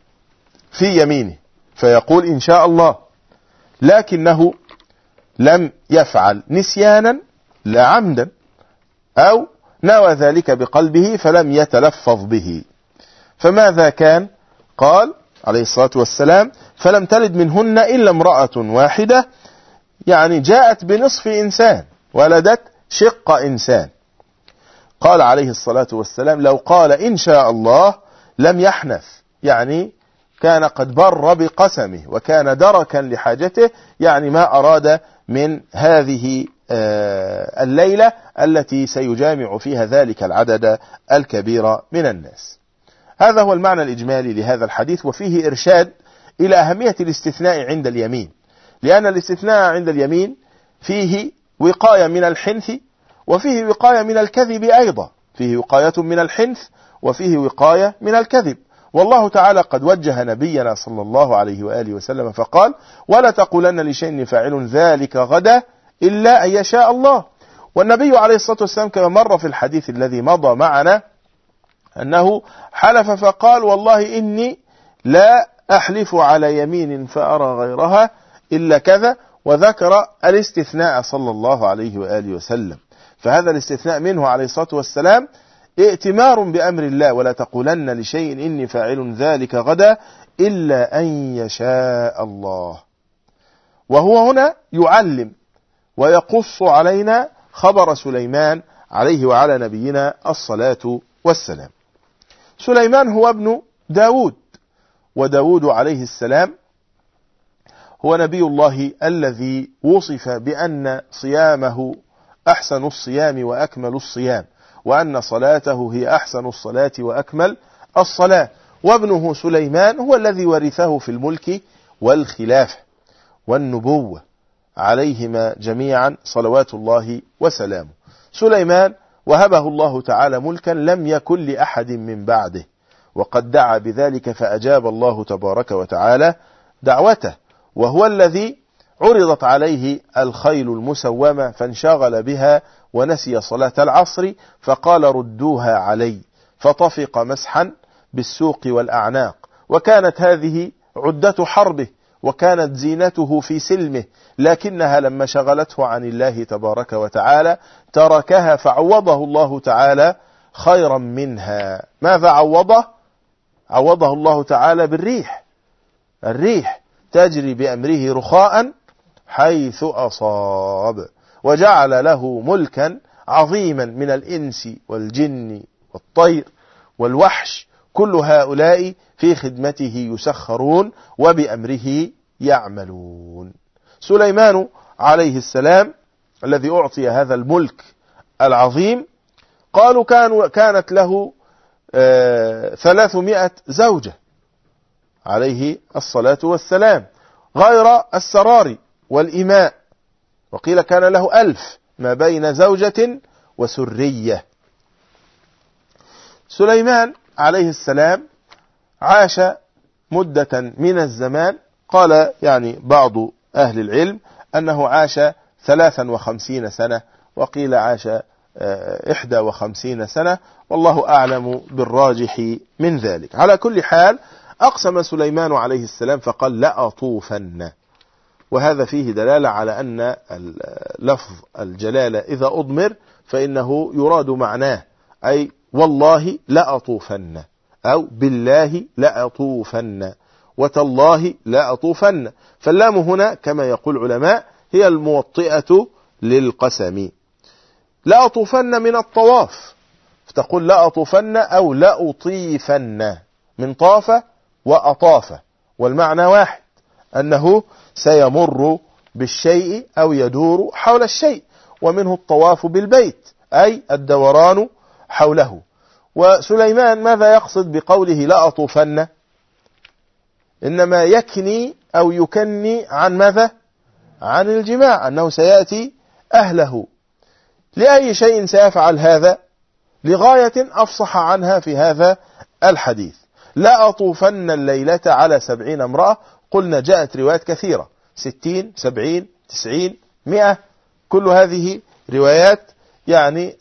في يمينه فيقول إن شاء الله، لكنه لم يفعل نسيانا لا عمدا، أو نوى ذلك بقلبه فلم يتلفظ به، فماذا كان؟ قال عليه الصلاة والسلام: فلم تلد منهن إلا امرأة واحدة، يعني جاءت بنصف إنسان، ولدت شق إنسان. قال عليه الصلاة والسلام: لو قال إن شاء الله لم يحنث، يعني كان قد بر بقسمه وكان دركا لحاجته، يعني ما أراد من هذه الليلة التي سيجامع فيها ذلك العدد الكبير من الناس. هذا هو المعنى الإجمالي لهذا الحديث، وفيه إرشاد إلى أهمية الاستثناء عند اليمين، لأن الاستثناء عند اليمين فيه وقاية من الحنث، وفيه وقاية من الكذب أيضا، فيه وقاية من الحنث وفيه وقاية من الكذب. والله تعالى قد وجه نبينا صلى الله عليه وآله وسلم فقال: ولا تقولن لشيء فاعل ذلك غدا إلا أن يشاء الله. والنبي عليه الصلاة والسلام كما مر في الحديث الذي مضى معنا أنه حلف فقال: والله إني لا أحلف على يمين فأرى غيرها إلا كذا، وذكر الاستثناء صلى الله عليه وآله وسلم. فهذا الاستثناء منه عليه الصلاة والسلام ائتمار بأمر الله: ولا تقولن لشيء إني فاعل ذلك غدا إلا أن يشاء الله. وهو هنا يعلم ويقص علينا خبر سليمان عليه وعلى نبينا الصلاة والسلام. سليمان هو ابن داود، وداود عليه السلام هو نبي الله الذي وصف بأن صيامه أحسن الصيام وأكمل الصيام، وأن صلاته هي أحسن الصلاة وأكمل الصلاة. وابنه سليمان هو الذي ورثه في الملك والخلافة والنبوة عليهما جميعا صلوات الله وسلامه. سليمان وهبه الله تعالى ملكا لم يكن لأحد من بعده، وقد دعا بذلك فأجاب الله تبارك وتعالى دعوته، وهو الذي عرضت عليه الخيل المسومة فانشغل بها ونسي صلاة العصر فقال: ردوها علي، فطفق مسحا بالسوق والأعناق. وكانت هذه عدة حربه، وكانت زينته في سلمه، لكنها لما شغلته عن الله تبارك وتعالى تركها، فعوضه الله تعالى خيرا منها. ماذا عوضه؟ عوضه الله تعالى بالريح، الريح تجري بأمره رخاء حيث أصاب، وجعل له ملكا عظيما من الإنس والجن والطير والوحش، كل هؤلاء في خدمته يسخرون وبأمره يعملون. سليمان عليه السلام الذي أعطي هذا الملك العظيم، قالوا كانت له 300 زوجة عليه الصلاة والسلام، غير السرار والإماء، وقيل كان له 1000 ما بين زوجة وسرية. سليمان عليه السلام عاش مدة من الزمان، قال يعني بعض أهل العلم أنه عاش 53 سنة، وقيل عاش 51 سنة، والله أعلم بالراجح من ذلك. على كل حال أقسم سليمان عليه السلام فقال لأطوفن، وهذا فيه دلالة على أن لفظ الجلالة إذا أضمر فإنه يراد معناه، أي والله لأطوفن، أو بالله لأطوفن، وتالله لأطوفن. فاللام هنا كما يقول العلماء هي الموطئة للقسم. لأطوفن من الطواف، فتقول لأطوفن أو لأطيفن، من طاف وأطاف، والمعنى واحد، أنه سيمر بالشيء أو يدور حول الشيء، ومنه الطواف بالبيت أي الدوران حوله. وسليمان ماذا يقصد بقوله لأطوفن؟ إنما يكني أو يكني عن ماذا؟ عن الجماع، أنه سيأتي أهله. لأي شيء سيفعل هذا؟ لغاية أفصح عنها في هذا الحديث. لأطوفن الليلة على 70 امرأة، قلنا جاءت روايات كثيرة، 60 70 90 100، كل هذه روايات يعني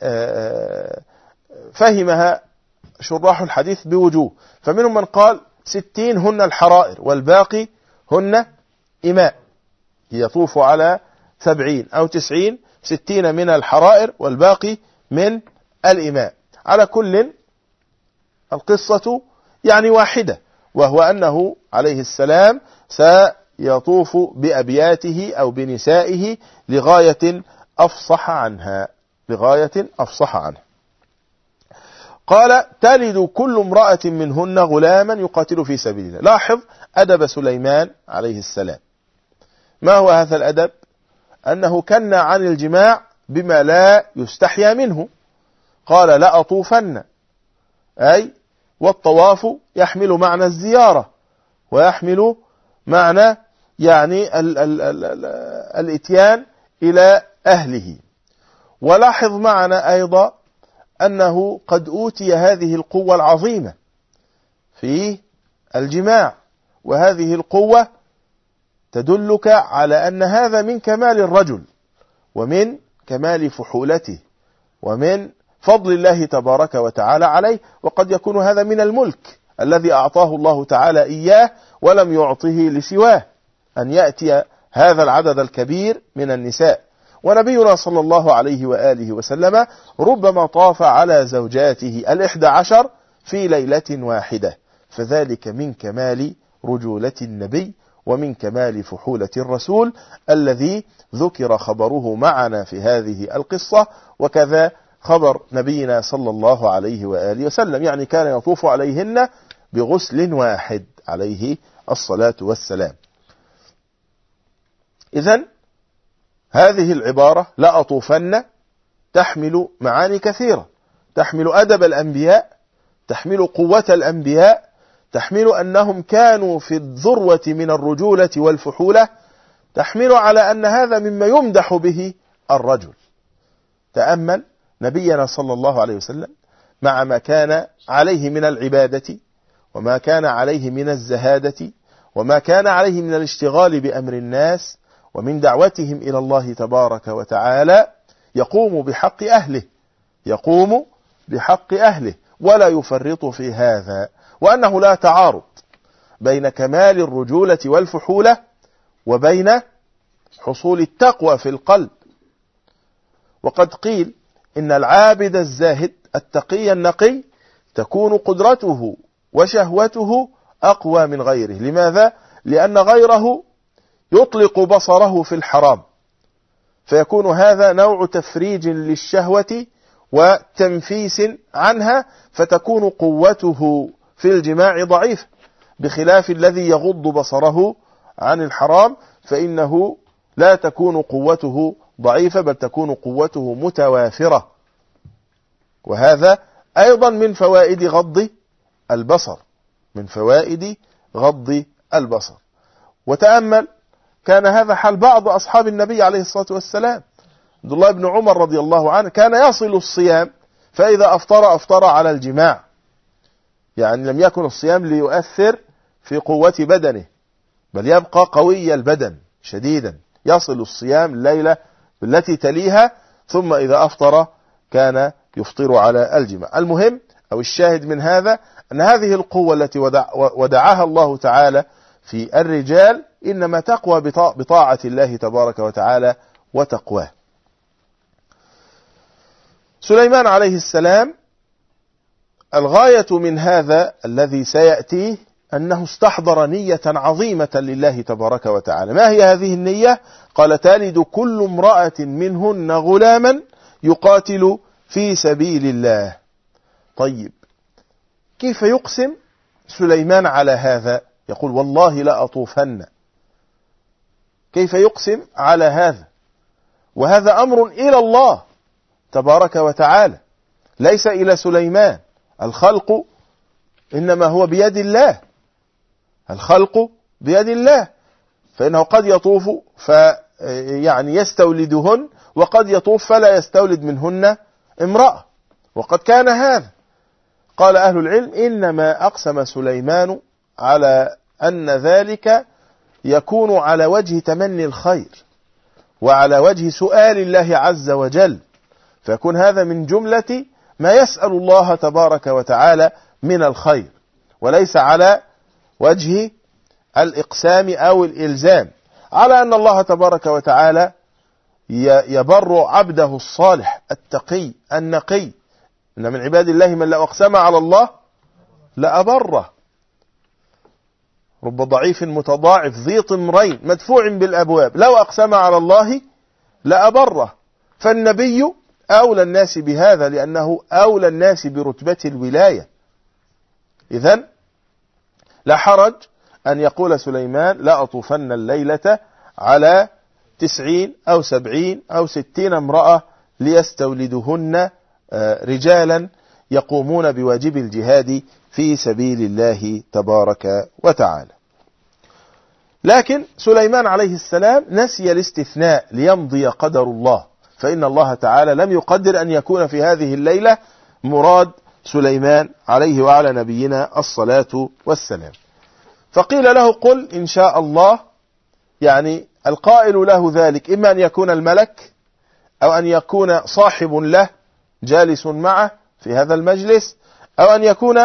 فهمها شراح الحديث بوجوه. فمنهم من قال 60 هن الحرائر والباقي هن إماء، يطوف على 70 أو 90، 60 من الحرائر والباقي من الإماء. على كل القصة يعني واحدة، وهو أنه عليه السلام سيطوف بأبياته أو بنسائه لغاية أفصح عنها، لغاية أفصح عنها. قال تلد كل امرأة منهن غلاما يقاتل في سبيل الله. لاحظ أدب سليمان عليه السلام. ما هو هذا الأدب؟ أنه كنى عن الجماع بما لا يستحيا منه. قال لأطوفن، أي والطواف يحمل معنى الزيارة، ويحمل معنى يعني الاتيان إلى أهله. ولاحظ معنا أيضا أنه قد أوتي هذه القوة العظيمة في الجماع، وهذه القوة تدلك على أن هذا من كمال الرجل ومن كمال فحولته ومن فضل الله تبارك وتعالى عليه. وقد يكون هذا من الملك الذي أعطاه الله تعالى إياه ولم يعطه لسواه، أن يأتي هذا العدد الكبير من النساء. ونبينا صلى الله عليه وآله وسلم ربما طاف على زوجاته 11 في ليلة واحدة، فذلك من كمال رجولة النبي ومن كمال فحولة الرسول الذي ذكر خبره معنا في هذه القصة، وكذا خبر نبينا صلى الله عليه وآله وسلم، يعني كان يطوف عليهن بغسل واحد عليه الصلاة والسلام. إذن هذه العبارة لأطوفن تحمل معاني كثيرة، تحمل أدب الأنبياء، تحمل قوة الأنبياء، تحمل أنهم كانوا في الذروة من الرجولة والفحولة، تحمل على أن هذا مما يمدح به الرجل. تأمل نبينا صلى الله عليه وسلم مع ما كان عليه من العبادة، وما كان عليه من الزهادة، وما كان عليه من الاشتغال بأمر الناس ومن دعوتهم إلى الله تبارك وتعالى، يقوم بحق أهله، يقوم بحق أهله ولا يفرط في هذا، وأنه لا تعارض بين كمال الرجولة والفحولة وبين حصول التقوى في القلب. وقد قيل إن العابد الزاهد التقي النقي تكون قدرته وشهوته أقوى من غيره. لماذا؟ لأن غيره يطلق بصره في الحرام، فيكون هذا نوع تفريج للشهوة وتنفيس عنها، فتكون قوته في الجماع ضعيفة، بخلاف الذي يغض بصره عن الحرام فإنه لا تكون قوته ضعيفة، بل تكون قوته متوافرة. وهذا أيضا من فوائد غض البصر، من فوائد غض البصر. وتأمل، كان هذا حال بعض أصحاب النبي عليه الصلاة والسلام. عبد الله بن عمر رضي الله عنه كان يصل الصيام، فإذا أفطر على الجماع، يعني لم يكن الصيام ليؤثر في قوة بدنه، بل يبقى قوي البدن شديدا، يصل الصيام الليلة التي تليها، ثم إذا أفطر كان يفطر على الجماع. المهم أو الشاهد من هذا أن هذه القوة التي ودعاها الله تعالى في الرجال إنما تقوى بطاعة الله تبارك وتعالى وتقواه. سليمان عليه السلام الغاية من هذا الذي سيأتيه أنه استحضر نية عظيمة لله تبارك وتعالى. ما هي هذه النية؟ قال: تلد كل امرأة منهن غلاما يقاتل في سبيل الله. طيب، كيف يقسم سليمان على هذا؟ يقول: والله لا أطوفن. كيف يقسم على هذا؟ وهذا أمر إلى الله تبارك وتعالى، ليس إلى سليمان. الخلق إنما هو بيد الله، الخلق بيد الله، فإنه قد يطوف يعني يستولدهن، وقد يطوف فلا يستولد منهن امرأة، وقد كان هذا. قال أهل العلم: إنما أقسم سليمان على أن ذلك يكون على وجه تمني الخير، وعلى وجه سؤال الله عز وجل، فيكون هذا من جملة ما يسأل الله تبارك وتعالى من الخير، وليس على وجه الإقسام أو الإلزام، على أن الله تبارك وتعالى يبر عبده الصالح التقي النقي. إن من عباد الله من لو أقسم على الله لأبره، رب ضعيف متضاعف ذي طمرين مدفوع بالأبواب، لو أقسم على الله لأبره. فالنبي أولى الناس بهذا، لأنه أولى الناس برتبة الولاية. إذن لا حرج أن يقول سليمان: لا أطوفن الليلة على 90 أو 70 أو 60 امرأة ليستولدهن رجالا يقومون بواجب الجهاد في سبيل الله تبارك وتعالى. لكن سليمان عليه السلام نسي الاستثناء ليمضي قدر الله، فإن الله تعالى لم يقدر أن يكون في هذه الليلة مراد سليمان عليه وعلى نبينا الصلاة والسلام. فقيل له: قل إن شاء الله. يعني القائل له ذلك إما أن يكون الملك، أو أن يكون صاحب له جالس معه في هذا المجلس، أو أن يكون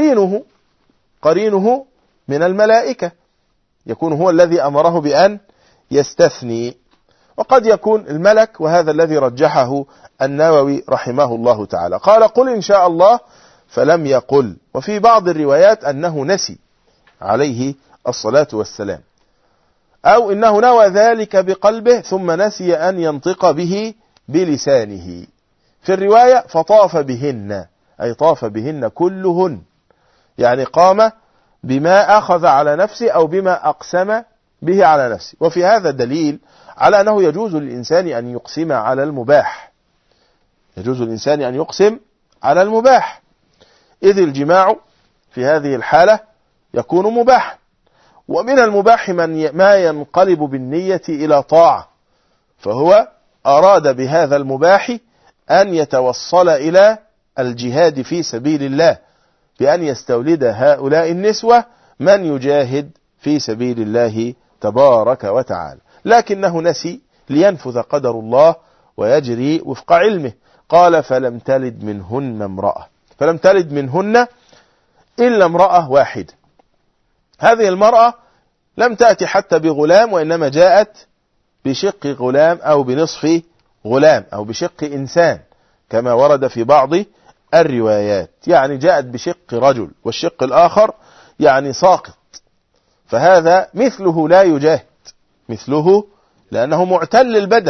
قرينه من الملائكة، يكون هو الذي أمره بأن يستثني. وقد يكون الملك، وهذا الذي رجحه النووي رحمه الله تعالى. قال: قل إن شاء الله، فلم يقل. وفي بعض الروايات أنه نسي عليه الصلاة والسلام، أو إنه نوى ذلك بقلبه ثم نسي أن ينطق به بلسانه. في الرواية: فطاف بهن، أي طاف بهن كلهن، يعني قام بما أخذ على نفسه أو بما أقسم به على نفسه. وفي هذا دليل على أنه يجوز للإنسان أن يقسم على المباح، يجوز للإنسان أن يقسم على المباح، إذ الجماع في هذه الحالة يكون مباحا. ومن المباح ما ينقلب بالنية إلى طاعة، فهو أراد بهذا المباح أن يتوصل إلى الجهاد في سبيل الله، بأن يستولد هؤلاء النسوة من يجاهد في سبيل الله تبارك وتعالى. لكنه نسي لينفذ قدر الله ويجري وفق علمه. قال: فلم تلد منهن امرأة، فلم تلد منهن إلا امرأة واحدة. هذه المرأة لم تأتي حتى بغلام، وإنما جاءت بشق غلام أو بنصف غلام أو بشق إنسان، كما ورد في بعض الروايات. يعني جاءت بشق رجل، والشق الآخر يعني ساقط، فهذا مثله لا يجاهد، مثله لأنه معتل البدن،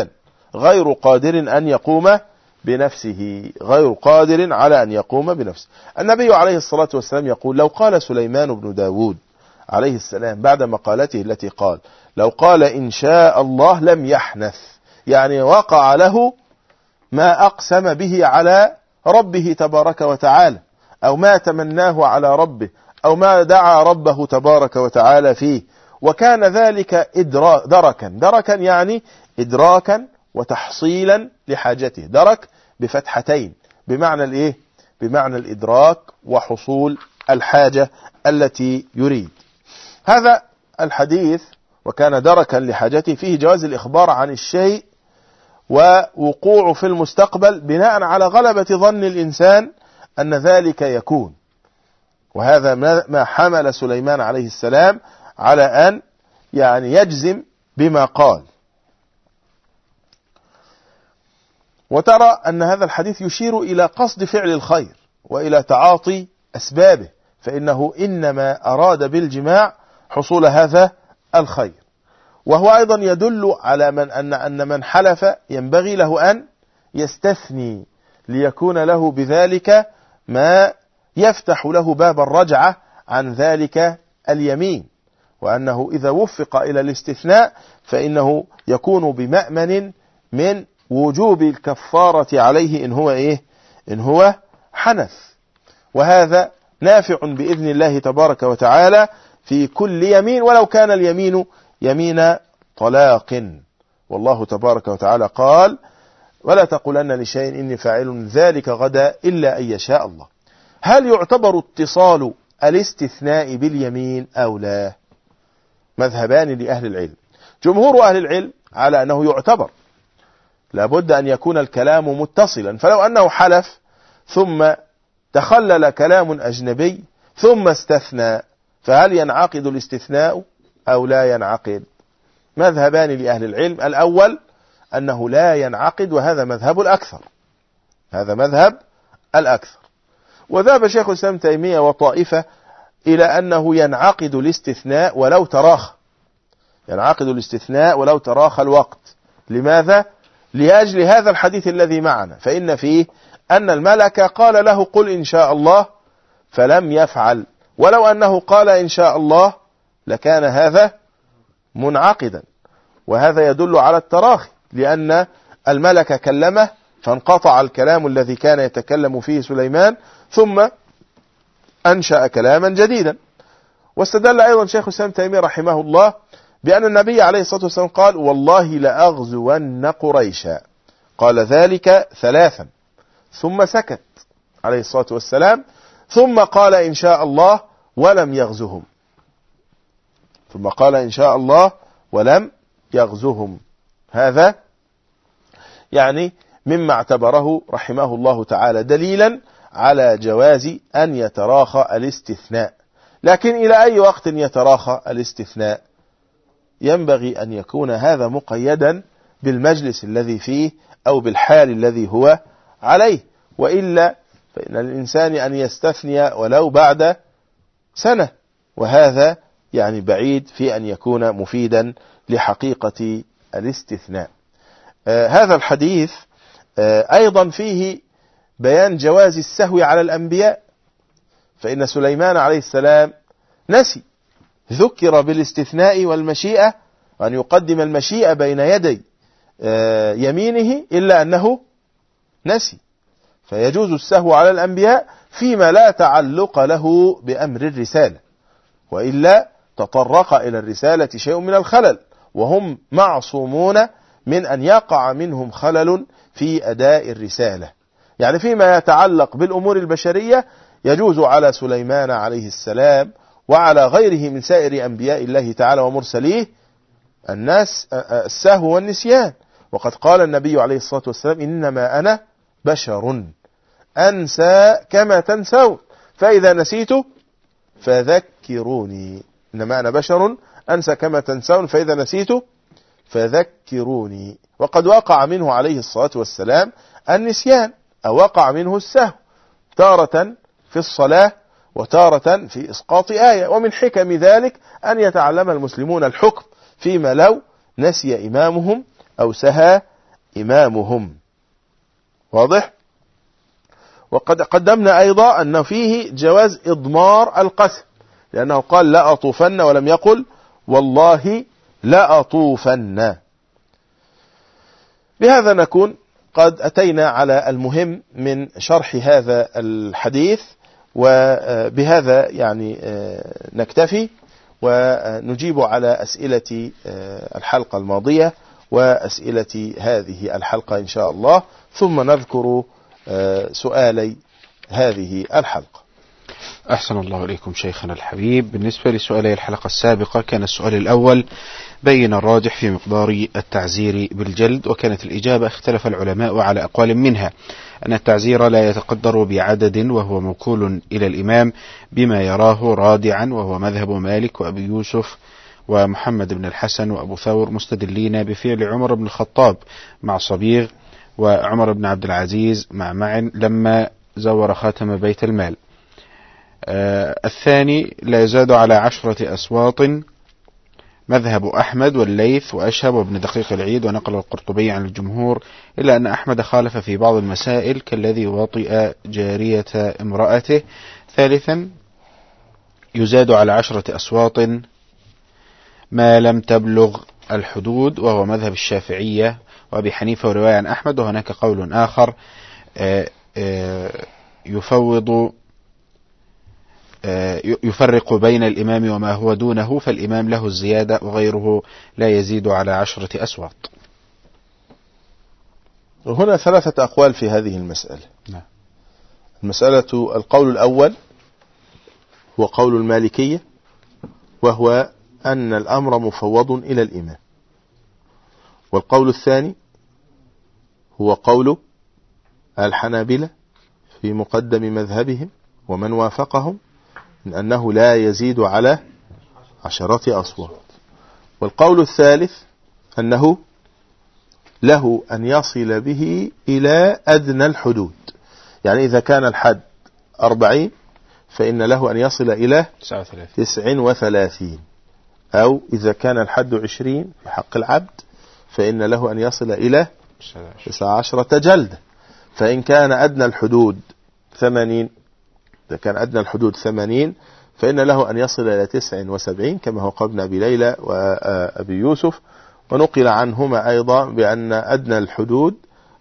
غير قادر أن يقوم بنفسه، غير قادر على أن يقوم بنفسه. النبي عليه الصلاة والسلام يقول: لو قال سليمان بن داود عليه السلام بعد مقالته التي قال: لو قال إن شاء الله لم يحنث، يعني وقع له ما أقسم به على ربه تبارك وتعالى، أو ما تمناه على ربه، أو ما دعا ربه تبارك وتعالى فيه، وكان ذلك دركا يعني إدراكا وتحصيلا لحاجته. درك بفتحتين بمعنى الإيه؟ بمعنى الإدراك وحصول الحاجة التي يريد. هذا الحديث وكان دركا لحاجته فيه جواز الإخبار عن الشيء ووقوعه في المستقبل بناء على غلبة ظن الإنسان أن ذلك يكون. وهذا ما حمل سليمان عليه السلام على أن يعني يجزم بما قال. وترى أن هذا الحديث يشير إلى قصد فعل الخير وإلى تعاطي أسبابه، فإنه إنما أراد بالجماع حصول هذا الخير. وهو أيضا يدل على أن من حلف ينبغي له أن يستثني ليكون له بذلك ما يفتح له باب الرجعة عن ذلك اليمين، وأنه إذا وفق إلى الاستثناء فإنه يكون بمأمن من وجوب الكفارة عليه إن هو حنث. وهذا نافع بإذن الله تبارك وتعالى في كل يمين، ولو كان اليمين يمين طلاق. والله تبارك وتعالى قال: ولا تقولن لشيء إني فاعل ذلك غدا إلا أن يشاء الله. هل يعتبر اتصال الاستثناء باليمين أو لا؟ مذهبان لأهل العلم. جمهور أهل العلم على أنه يعتبر، لابد أن يكون الكلام متصلا، فلو أنه حلف ثم تخلل كلام أجنبي ثم استثنى، فهل ينعقد الاستثناء أو لا ينعقد؟ مذهبان لأهل العلم. الأول أنه لا ينعقد، وهذا مذهب الأكثر، هذا مذهب الأكثر. وذهب شيخ الإسلام تيمية وطائفة إلى أنه ينعقد الاستثناء ولو تراخى، ينعقد الاستثناء ولو تراخى الوقت. لماذا؟ لأجل هذا الحديث الذي معنا، فإن فيه أن الملك قال له: قل إن شاء الله، فلم يفعل. ولو أنه قال إن شاء الله لكان هذا منعقدا، وهذا يدل على التراخي، لأن الملك كلمه فانقطع الكلام الذي كان يتكلم فيه سليمان ثم أنشأ كلاما جديدا. واستدل أيضا شيخ الإسلام تيمية رحمه الله بأن النبي عليه الصلاة والسلام قال: والله لأغزون قريشا، قال ذلك 3 ثم سكت عليه الصلاة والسلام، ثم قال إن شاء الله ولم يغزهم، ثم قال إن شاء الله ولم يغزهم. هذا يعني مما اعتبره رحمه الله تعالى دليلا على جواز أن يتراخى الاستثناء. لكن إلى أي وقت يتراخى الاستثناء؟ ينبغي أن يكون هذا مقيدا بالمجلس الذي فيه أو بالحال الذي هو عليه، وإلا فإن الإنسان أن يستثني ولو بعد سنة، وهذا يعني بعيد في أن يكون مفيدا لحقيقة الاستثناء. هذا الحديث أيضا فيه بيان جواز السهو على الأنبياء، فإن سليمان عليه السلام نسي، ذكر بالاستثناء والمشيئة وأن يقدم المشيئة بين يدي يمينه، إلا أنه نسي. فيجوز السهو على الأنبياء فيما لا تعلق له بأمر الرسالة، وإلا تطرق إلى الرسالة شيء من الخلل، وهم معصومون من أن يقع منهم خلل في أداء الرسالة. يعني فيما يتعلق بالأمور البشرية يجوز على سليمان عليه السلام وعلى غيره من سائر أنبياء الله تعالى ومرسليه الناس السهو والنسيان. وقد قال النبي عليه الصلاة والسلام: إنما أنا بشر أنسى كما تنسون، فإذا نسيت فذكروني. إنما أنا بشر أنسى كما تنسون، فإذا نسيت فذكروني. وقد وقع منه عليه الصلاة والسلام النسيان، أو وقع منه السهو، تارة في الصلاة وتارة في إسقاط آية. ومن حكم ذلك أن يتعلم المسلمون الحكم فيما لو نسي إمامهم أو سهى إمامهم. واضح؟ وقد قدمنا أيضا أن فيه جواز إضمار القسم، لأنه قال لا أطوفن ولم يقل والله لا أطوفن. بهذا نكون قد أتينا على المهم من شرح هذا الحديث، وبهذا يعني نكتفي ونجيب على أسئلة الحلقة الماضية وأسئلة هذه الحلقة إن شاء الله، ثم نذكر سؤالي هذه الحلقة. أحسن الله إليكم شيخنا الحبيب. بالنسبة لسؤالي الحلقة السابقة كان السؤال الأول: بين الراجح في مقدار التعزير بالجلد، وكانت الإجابة: اختلف العلماء على أقوال، منها أن التعزير لا يتقدر بعدد، وهو موكول إلى الإمام بما يراه رادعا، وهو مذهب مالك وأبي يوسف ومحمد بن الحسن وأبو ثور، مستدلين بفعل عمر بن الخطاب مع صبيغ وعمر بن عبد العزيز مع معن لما زور خاتم بيت المال. الثاني: لا يزاد على 10 أصوات، مذهب أحمد والليث وأشهب وابن دقيق العيد، ونقل القرطبي عن الجمهور، إلا أن أحمد خالف في بعض المسائل كالذي وطئ جارية امرأته. ثالثا: يزاد على 10 أصوات ما لم تبلغ الحدود، وهو مذهب الشافعية وأبي حنيفة ورواية عن أحمد. وهناك قول آخر يفرق بين الإمام وما هو دونه، فالإمام له الزيادة وغيره لا يزيد على 10 أصوات. وهنا 3 أقوال في هذه المسألة. المسألة القول الأول هو قول المالكية، وهو أن الأمر مفوض إلى الإمام. والقول الثاني هو قول الحنابلة في مقدم مذهبهم ومن وافقهم، من أنه لا يزيد على 10 أصوات. والقول الثالث أنه له أن يصل به إلى أدنى الحدود، يعني إذا كان الحد 40 فإن له أن يصل إلى 39، أو إذا كان الحد 20 في حق العبد فإن له أن يصل إلى 19 جلدة. فإن كان أدنى الحدود 80، إذا كان أدنى الحدود 80 فإن له أن يصل إلى 79 كما هو قول ابن أبي ليلى وأبي يوسف، ونقل عنهما أيضا بأن أدنى الحدود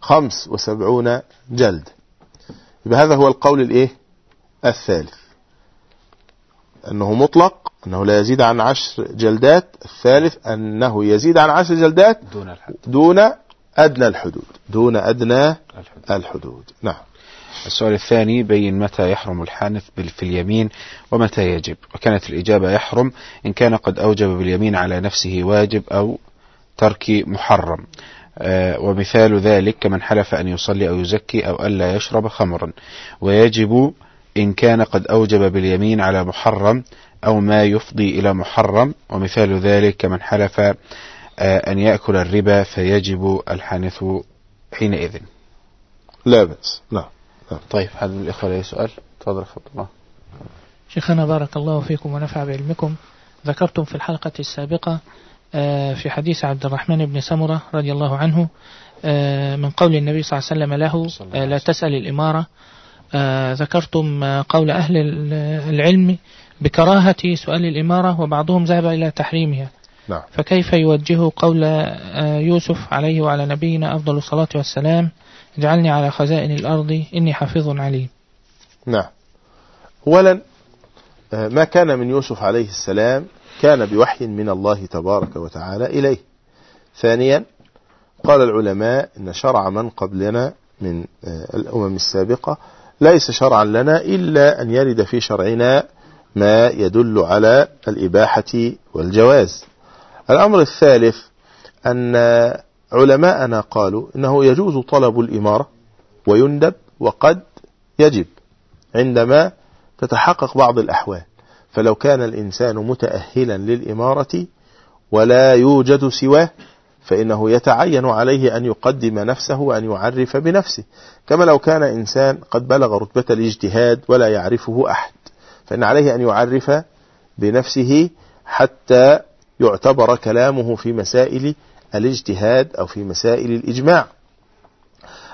75 جلد. يبقى هذا هو القول الثالث، أنه مطلق، أنه لا يزيد عن 10 جلدات. الثالث أنه يزيد عن 10 جلدات دون أدنى الحدود، دون أدنى الحدود. نعم. السؤال الثاني: بين متى يحرم الحانث في اليمين ومتى يجب. وكانت الإجابة: يحرم إن كان قد أوجب باليمين على نفسه واجب أو ترك محرم، ومثال ذلك كمن حلف أن يصلي أو يزكي أو ألا يشرب خمرا. ويجب إن كان قد أوجب باليمين على محرم أو ما يفضي إلى محرم، ومثال ذلك كمن حلف أن يأكل الربا فيجب الحانث حينئذ. لا بأس. نعم. طيب، هذا الإخوة لي سؤال. تفضل الله. شيخنا بارك الله فيكم ونفع بعلمكم. ذكرتم في الحلقة السابقة في حديث عبد الرحمن بن سمرة رضي الله عنه من قول النبي صلى الله عليه وسلم له: لا تسأل الإمارة. ذكرتم قول أهل العلم بكراهة سؤال الإمارة، وبعضهم ذهب إلى تحريمها. نعم. فكيف يوجه قول يوسف عليه وعلى نبينا أفضل الصلاة والسلام: اجعلني على خزائن الأرض إني حفيظ عليم؟ نعم. أولا، ما كان من يوسف عليه السلام كان بوحي من الله تبارك وتعالى إليه. ثانيا، قال العلماء إن شرع من قبلنا من الأمم السابقة ليس شرعا لنا إلا أن يرد في شرعنا ما يدل على الإباحة والجواز. الأمر الثالث أن علماءنا قالوا إنه يجوز طلب الإمارة ويندب وقد يجب عندما تتحقق بعض الأحوال. فلو كان الإنسان متأهلا للإمارة ولا يوجد سواه فإنه يتعين عليه أن يقدم نفسه وأن يعرف بنفسه، كما لو كان إنسان قد بلغ رتبة الاجتهاد ولا يعرفه أحد فإن عليه أن يعرف بنفسه حتى يعتبر كلامه في مسائل الاجتهاد أو في مسائل الإجماع.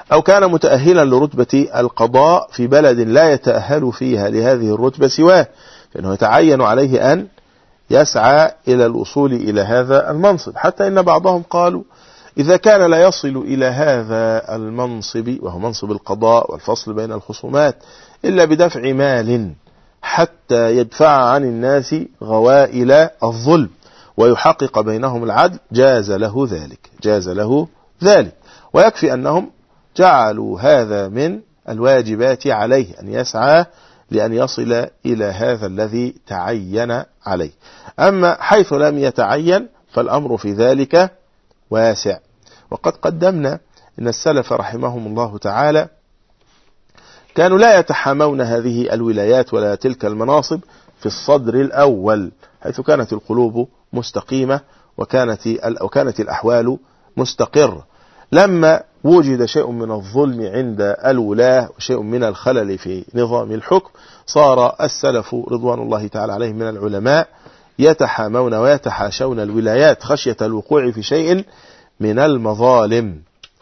أو كان متأهلا لرتبة القضاء في بلد لا يتأهل فيها لهذه الرتبة سواه، فإنه يتعين عليه أن يسعى إلى الوصول إلى هذا المنصب، حتى إن بعضهم قالوا إذا كان لا يصل إلى هذا المنصب وهو منصب القضاء والفصل بين الخصومات إلا بدفع مال حتى يدفع عن الناس غوائل الظلم ويحقق بينهم العدل، جاز له ذلك. ويكفي أنهم جعلوا هذا من الواجبات عليه أن يسعى لأن يصل إلى هذا الذي تعين عليه. أما حيث لم يتعين فالأمر في ذلك واسع. وقد قدمنا أن السلف رحمهم الله تعالى كانوا لا يتحامون هذه الولايات ولا تلك المناصب في الصدر الأول، حيث كانت القلوب مستقيمة وكانت الأحوال مستقرة. لما وجد شيء من الظلم عند الولاة وشيء من الخلل في نظام الحكم، صار السلف رضوان الله تعالى عليهم من العلماء يتحامون ويتحاشون الولايات خشية الوقوع في شيء من المظالم،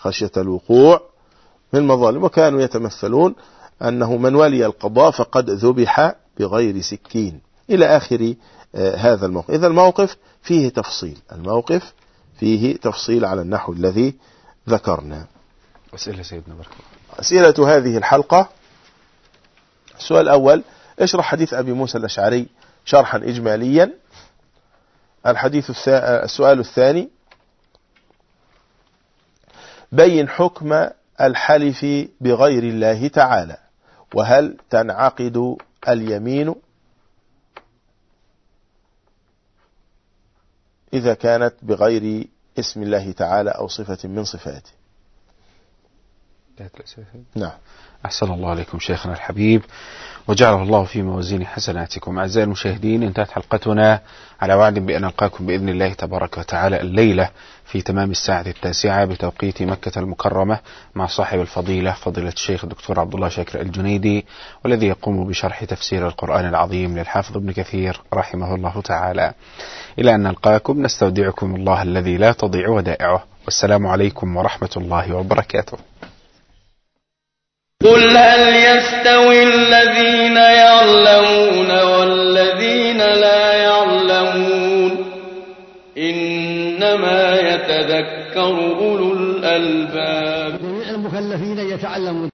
وكانوا يتمثلون أنه من ولي القضاء فقد ذبح بغير سكين إلى آخر هذا الموقف. إذا الموقف فيه تفصيل على النحو الذي ذكرنا. أسئلة سيدنا بركة. أسئلة هذه الحلقة: السؤال الأول: اشرح حديث أبي موسى الأشعري شرحا إجماليا. السؤال الثاني: بين حكم الحلف بغير الله تعالى، وهل تنعقد اليمين إذا كانت بغير اسم الله تعالى أو صفة من صفاته؟ نعم. أحسن الله عليكم شيخنا الحبيب وجعله الله في موازين حسناتكم. أعزائي المشاهدين، انتهت حلقتنا على وعد بأن نلقاكم بإذن الله تبارك وتعالى الليلة في تمام الساعة 9 بتوقيت مكة المكرمة مع صاحب الفضيلة فضيلة الشيخ الدكتور عبد الله شاكر الجنيدي، والذي يقوم بشرح تفسير القرآن العظيم للحافظ ابن كثير رحمه الله تعالى. إلى أن نلقاكم نستودعكم الله الذي لا تضيع ودائعه، والسلام عليكم ورحمة الله وبركاته. قل هل يستوي الذين يعلمون والذين لا يعلمون؟ إنما يتذكر أولو الألباب. المكلفين يتعلمون